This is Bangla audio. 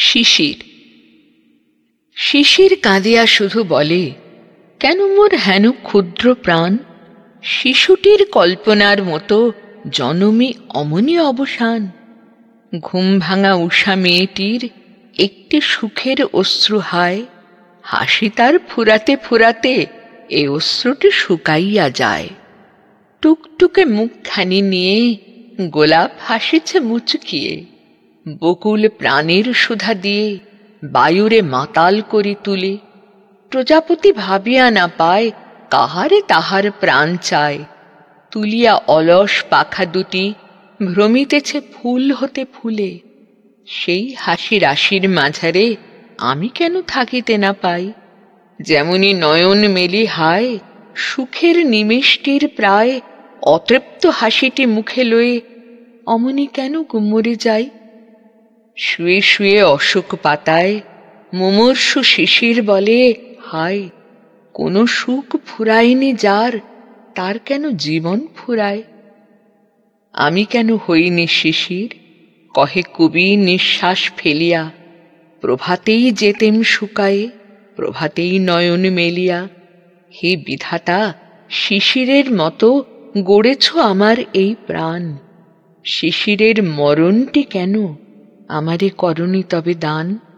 শিশির। শিশির কাঁদিয়া শুধু বলে, কেন মোর হেন ক্ষুদ্র প্রাণ, শিশুটির কল্পনার মতো জনমে অমনি অবসান। ঘুম ভাঙা উষা মেয়েটির একটি সুখের অশ্রু হায়, হাসি তার ফুরাতে ফুরাতে এ অশ্রুটি শুকাইয়া যায়। টুকটুকে মুখখানি নিয়ে গোলাপ হাসিছে মুচকিয়ে, বকুল প্রাণের সুধা দিয়ে বায়ুরে মাতাল করি তুলে। প্রজাপতি ভাবিয়া না পায় কাহারে তাহার প্রাণ চায়, তুলিয়া অলস পাখা দুটি ভ্রমিতেছে ফুল হতে ফুলে। সেই হাসি রাশির মাঝারে আমি কেন থাকিতে না পাই, যেমনি নয়ন মেলি হায় সুখের নিমেষটির প্রায় অতৃপ্ত হাসিটি মুখে লয়ে, অমনি কেন মরে যাই। শুয়ে শুয়ে অশোক পাতায় মুমূর্ষু শিশির বলে, হায় কোনো সুখ ফুরায়নি যার, তার কেন জীবন ফুরায়। আমি কেন হইনি শিশির, কহে কবি নিঃশ্বাস ফেলিয়া, প্রভাতেই যেতেম শুকায়ে, প্রভাতেই নয়ন মেলিয়া। হে বিধাতা, শিশিরের মতো গড়েছ আমার এই প্রাণ, শিশিরের মরণটি কেন আমারে করনি তবে দান।